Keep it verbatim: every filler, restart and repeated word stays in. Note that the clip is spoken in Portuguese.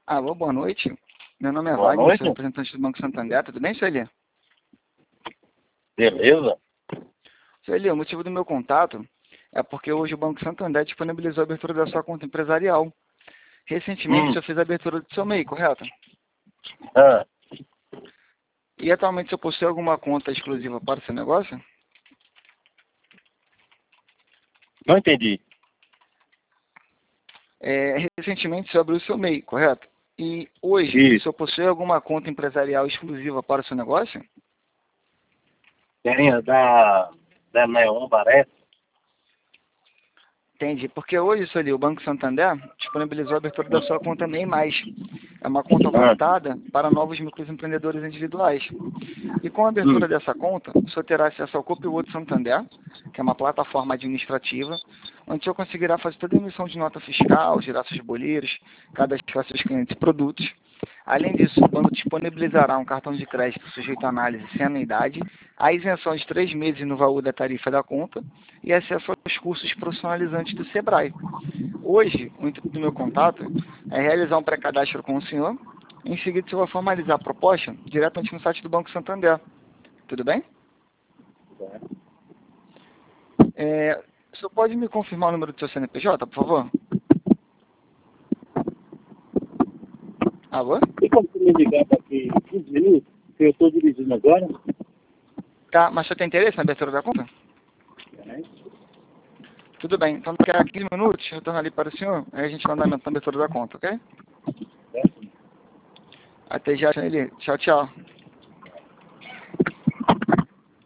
Alô, boa noite. Meu nome é Boa Wagner, noite. sou representante do Banco Santander. Tudo bem, Sueli? Beleza? Sueli, o motivo do meu contato é porque hoje o Banco Santander disponibilizou a abertura da sua conta empresarial. Recentemente, o Hum. senhor fez a abertura do seu M E I, correto? Ah, E atualmente, o senhor possui alguma conta exclusiva para o seu negócio? não entendi. É, recentemente, o senhor abriu o seu M E I, correto? E hoje, o Isso. senhor possui alguma conta empresarial exclusiva para o seu negócio? Tem a da, da Neon, parece. Entendi. Porque hoje, Sueli, o Banco Santander disponibilizou a abertura da sua conta M E I mais. É uma conta Ah, voltada para novos microempreendedores individuais. E com a hum. abertura dessa conta, o senhor terá acesso ao Copilot Santander, que é uma plataforma administrativa, onde o senhor conseguirá fazer toda a emissão de nota fiscal, gerar seus boleiros, cadastrar seus clientes e produtos. Além disso, o banco disponibilizará um cartão de crédito sujeito à análise sem anuidade, a isenção de três meses no valor da tarifa da conta e acesso aos cursos profissionalizantes do Sebrae. Hoje, o intuito do meu contato é realizar um pré-cadastro com o senhor. Em seguida, eu vou formalizar a proposta diretamente no site do Banco Santander. Tudo bem? É, o senhor pode me confirmar o número do seu C N P J, por favor? Alô? Tem como você me ligar daqui quinze minutos? Que eu estou dirigindo agora. Tá, mas você tem interesse na abertura da conta? Tudo bem, então daqui a quinze minutos eu torno ali para o senhor, aí a gente dá andamento na abertura da conta, ok? Até já, Shelly. Tchau, tchau.